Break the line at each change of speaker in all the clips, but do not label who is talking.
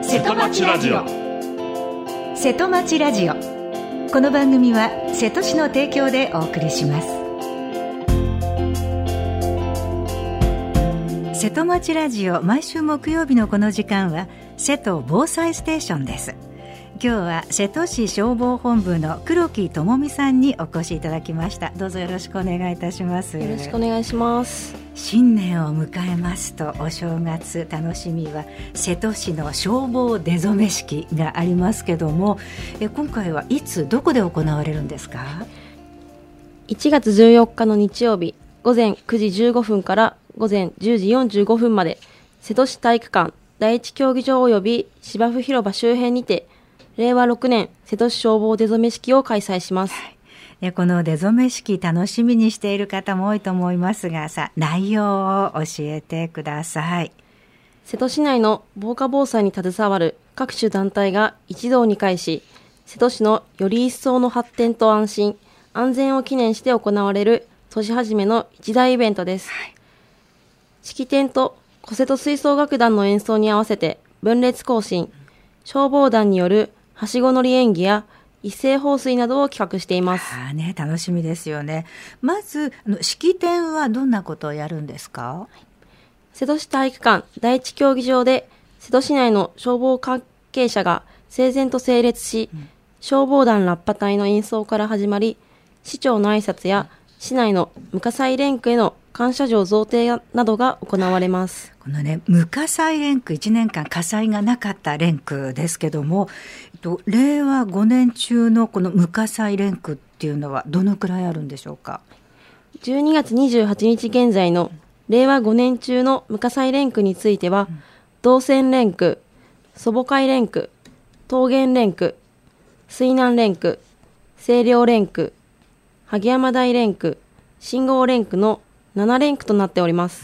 瀬戸町ラジオ。
瀬戸町ラジオ。この番組は瀬戸市の提供でお送りします。瀬戸町ラジオ、毎週木曜日のこの時間は瀬戸防災ステーションです。今日は瀬戸市消防本部の黒木智美さんにお越しいただきました。どうぞよろしくお願いいたします。
よろしくお願いします。
新年を迎えますと、お正月楽しみは瀬戸市の消防出初め式がありますけども、今回はいつどこで行われるんですか
1月14日の日曜日午前9時15分から午前10時45分まで、瀬戸市体育館第一競技場及び芝生広場周辺にて、令和6年瀬戸市消防出初め式を開催します。
この出初め式楽しみにしている方も多いと思いますが、内容を教えてください。
瀬戸市内の防火防災に携わる各種団体が一堂に会し、瀬戸市のより一層の発展と安心安全を記念して行われる年始めの一大イベントです。式典と小瀬戸吹奏楽団の演奏に合わせて分列行進、消防団によるはしご乗り演技や一斉放水などを企画しています。
楽しみですよね。まず式典はどんなことをやるんですか？
瀬戸市体育館第一競技場で瀬戸市内の消防関係者が整然と整列し、消防団ラッパ隊の演奏から始まり、市長の挨拶や市内の無火災連区への感謝状贈呈などが行われます。
この無火災連区、1年間火災がなかった連区ですけども、令和5年中のこの無火災連区っていうのはどのくらいあるんでしょうか
？12月28日現在の令和5年中の無火災連区については、道仙連区、祖母会連区、桃源連区、水南連区、清涼連区、萩山台連区、信号連区の7連区となっております。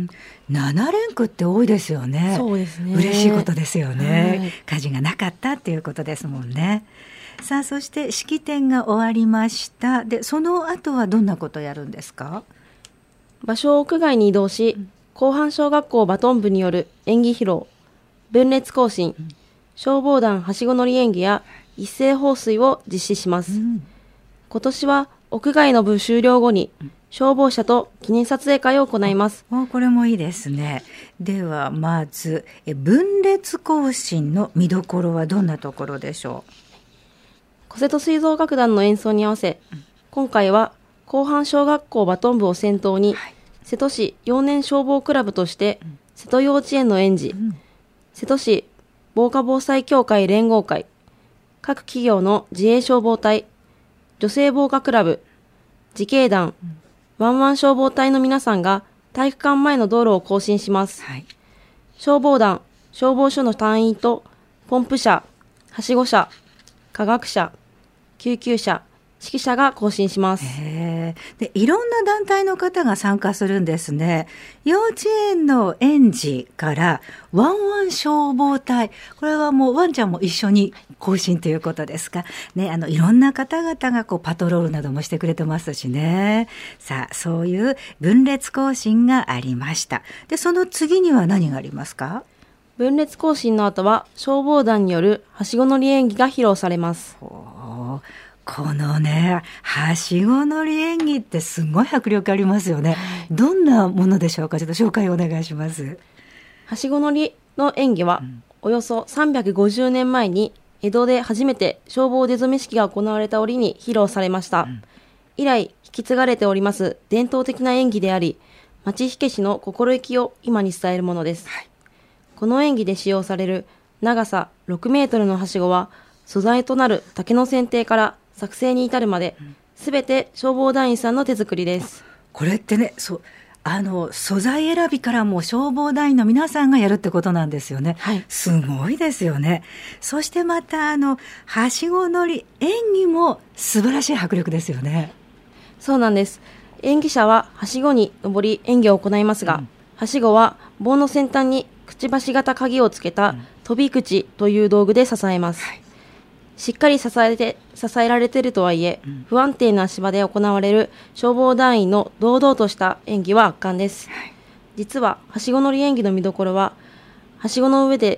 7連区って多いですよね。
そうですね。
嬉しいことですよね、
はい、
火事がなかったっていうことですもんね。そして式典が終わりました。で、その後はどんなことをやるんですか？
場所を屋外に移動し、後半小学校バトン部による演技披露、分列行進、消防団はしご乗り演技や一斉放水を実施します。今年は屋外の部終了後に消防車と記念撮影会を行います。
これもいいですね。ではまず分列行進の見どころはどんなところでしょう？
小瀬戸吹奏楽団の演奏に合わせ、今回は後半小学校バトン部を先頭に、瀬戸市幼年消防クラブとして瀬戸幼稚園の園児、瀬戸市防火防災協会連合会、各企業の自衛消防隊、女性防火クラブ、自警団、ワンワン消防隊の皆さんが体育館前の道路を行進します。消防団、消防署の隊員とポンプ車、はしご車、科学車、救急車、指揮車が行進します。
で、いろんな団体の方が参加するんですね。幼稚園の園児からワンワン消防隊、これはもうワンちゃんも一緒に行進ということですかね。いろんな方々がパトロールなどもしてくれてますしね。そういう分列行進がありました。で、その次には何がありますか？
分列行進の後は消防団によるはしご乗り演技が披露されます。
このはしご乗り演技ってすごい迫力ありますよね。どんなものでしょうか？ちょっと紹介をお願いします。
はしご乗りの演技は、およそ350年前に江戸で初めて消防出初め式が行われた折に披露されました。以来引き継がれております伝統的な演技であり、町火消しの心意気を今に伝えるものです。この演技で使用される長さ6メートルのはしごは、素材となる竹の剪定から作成に至るまで、すべて消防団員さんの手作りです。
これってね、素材選びからも消防団員の皆さんがやるってことなんですよね。すごいですよね。そしてまたはしご乗り演技も素晴らしい迫力ですよね。
そうなんです。演技者ははしごに登り演技を行いますが、はしごは棒の先端にくちばし型鍵をつけた飛び口という道具で支えます。しっかり支えられているとはいえ、不安定な足場で行われる消防団員の堂々とした演技は圧巻です。実ははしご乗り演技の見どころは、はしごの上で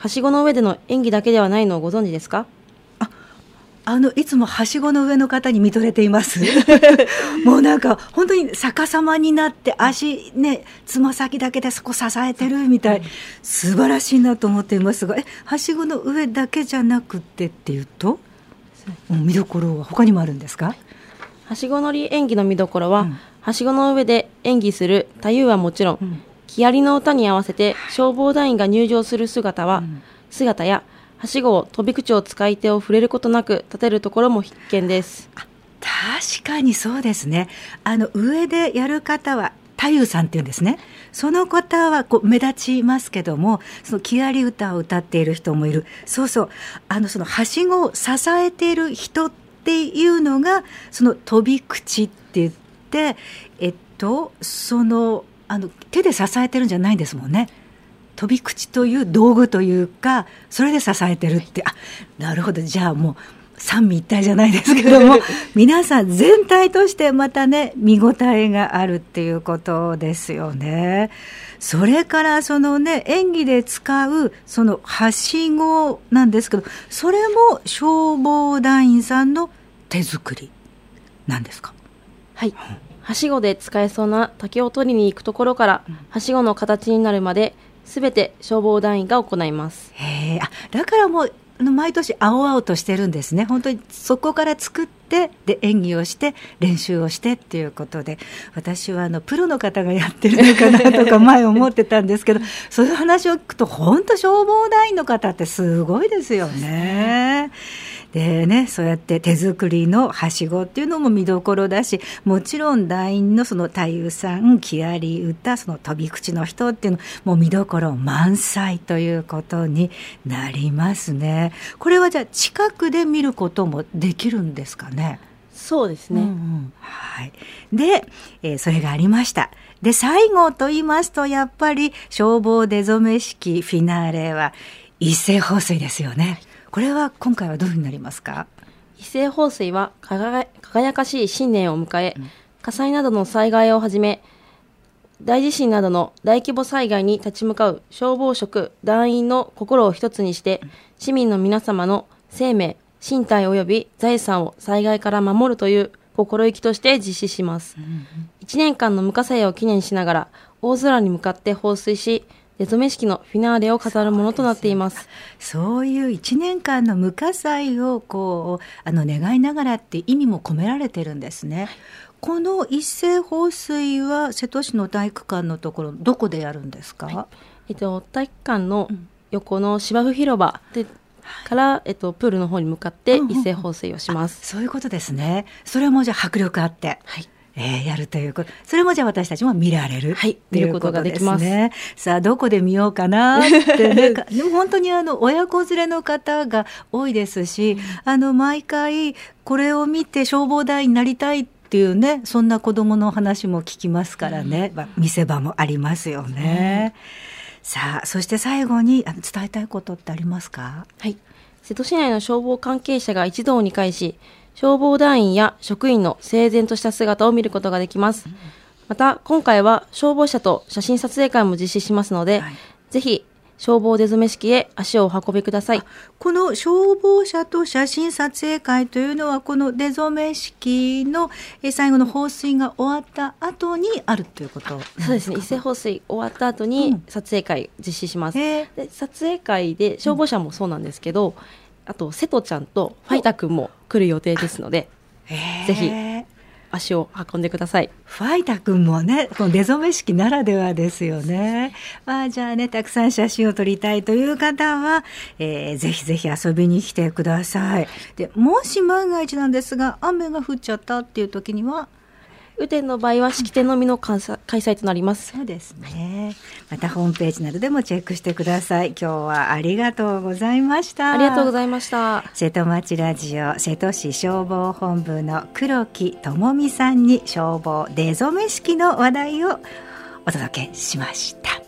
はしごの上での演技だけではないのをご存知ですか？
いつもはしごの上の方に見とれていますもうなんか本当に逆さまになって足ね、つま先だけでそこ支えてるみたい、素晴らしいなと思っていますが、はしごの上だけじゃなくてっていうと、見どころは他にもあるんですか？
はしご乗り演技の見どころは、はしごの上で演技する太夫はもちろん、木遣りの歌に合わせて消防団員が入場する姿やはしごを飛び口を使い手を触れることなく立てるところも必見です。
確かにそうですね。上でやる方は太夫さんっていうんですね。その方は目立ちますけども、その木遣り歌を歌っている人もいる。そうそう、そのはしごを支えている人っていうのがその飛び口って言って、その手で支えてるんじゃないんですもんね。飛び口という道具というか、それで支えてるって、なるほど。じゃあもう三位一体じゃないですけども皆さん全体としてまたね、見応えがあるっていうことですよね。それからそのね、演技で使うそのはしごなんですけど、それも消防団員さんの手作りなんですか？
はい、はしごで使えそうな竹を取りに行くところから、はしごの形になるまですべて消防団員が行います。
だからもう毎年青々としてるんですね。本当にそこから作ってで演技をして練習をしてっていうことで、私はプロの方がやってるのかなとか前思ってたんですけどそういう話を聞くと本当消防団員の方ってすごいですよね。でね、そうやって手作りのはしごっていうのも見どころだし、もちろん団員のその太夫さん、木遣り歌、その飛び口の人っていうのも見どころ満載ということになりますね。これはじゃあ近くで見ることもできるんですかね？
そうですね、
はい。で、それがありました。で、最後と言いますとやっぱり消防出初め式フィナーレは一斉放水ですよね。これは今回はどういうふうになりますか？
一斉放水は輝かしい新年を迎え、火災などの災害をはじめ大地震などの大規模災害に立ち向かう消防職団員の心を一つにして、市民の皆様の生命身体及び財産を災害から守るという心意気として実施します。1年間の無火災を記念しながら大空に向かって放水し、出初め式のフィナーレを飾るものとなっています。
そういう1年間の無火災を願いながらって意味も込められてるんですね。この一斉放水は瀬戸市の体育館のところどこでやるんですか？
体育館の横の芝生広場でから、プールの方に向かって一斉放水をします。
そういうことですね。それもじゃあ迫力あって、やるということ、それもじゃあ私たちも見られる、
見ることができます。
さあどこで見ようかなってねでも本当に親子連れの方が多いですし、毎回これを見て消防団員になりたいっていうね、そんな子どもの話も聞きますからね、見せ場もありますよね。さあそして最後に伝えたいことってありますか？
はい、瀬戸市内の消防関係者が一堂に会し、消防団員や職員の整然とした姿を見ることができます。また今回は消防車と写真撮影会も実施しますので、ぜひ消防出初め式へ足をお運びください。
この消防車と写真撮影会というのはこの出初め式の最後の放水が終わった後にあるということですか？
そうですね、一斉放水終わった後に撮影会実施します。で撮影会で消防車もそうなんですけど、あと瀬戸ちゃんとファイタ君も来る予定ですので、ぜひ足を運んでください。
ファイタ君もね、この出初め式ならではですよね。じゃあね、たくさん写真を撮りたいという方は、ぜひぜひ遊びに来てください。でもし万が一なんですが雨が降っちゃったっていう時には、
雨天の場合は式典のみの開催となります。
そうですね。またホームページなどでもチェックしてください。今日はありがとうございました。
ありがとうございました。
瀬戸町ラジオ瀬戸市消防本部の黒木智美さんに消防出初め式の話題をお届けしました。